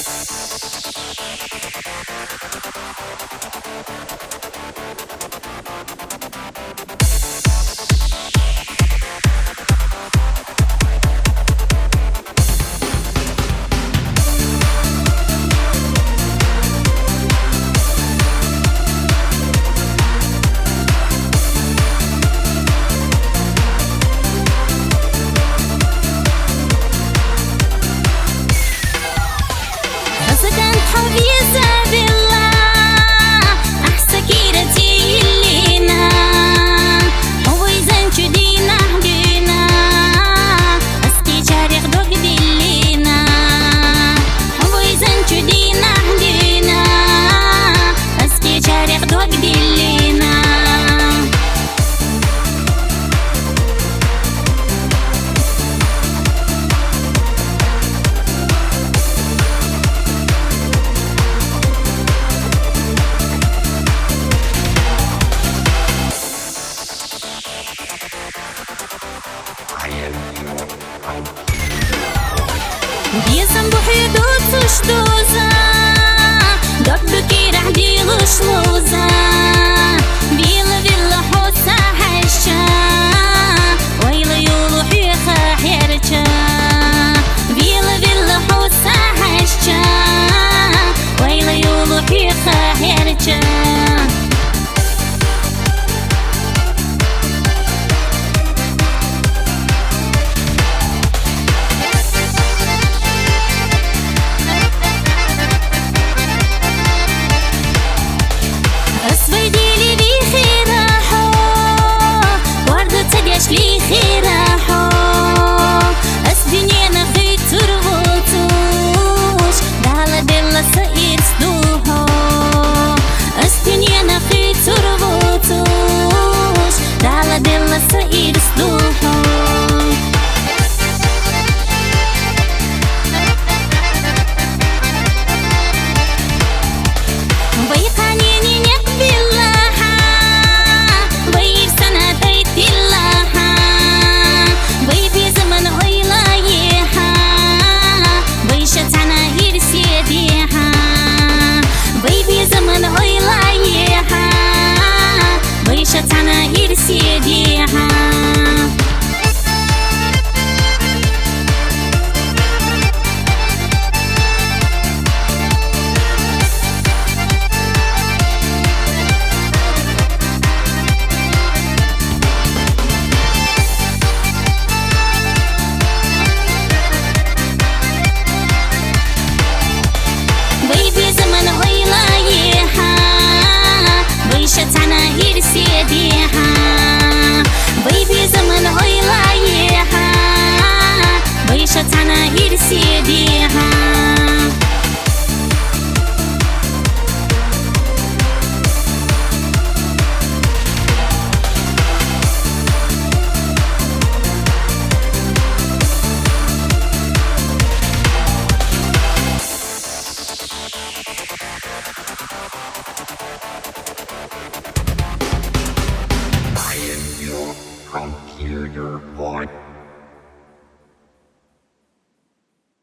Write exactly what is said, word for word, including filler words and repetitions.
Бьесам бухидут суштуза, докбуки рахди лушлуза, вилла вилла хоса хайша, вайла юлу хиха херча, вилла вилла хоса хайша, вайла юлу хиха херча. لي خيراحو أسدنينا خي ترغوتوش دالا دلا سئير سدوحو أسدنينا خي ترغوتوش دالا دلا سئير سدوحو بيقانيني نقبل لها بير سنة ديت لها بيبي زمن غيلايها بيشت عناهير سيديها بيبي زمن غيلايها بيشت عناهير سيديها بيشت عناهير سيديها بيبي زمن غيلايها بيشت عناهير سيديها Computer point.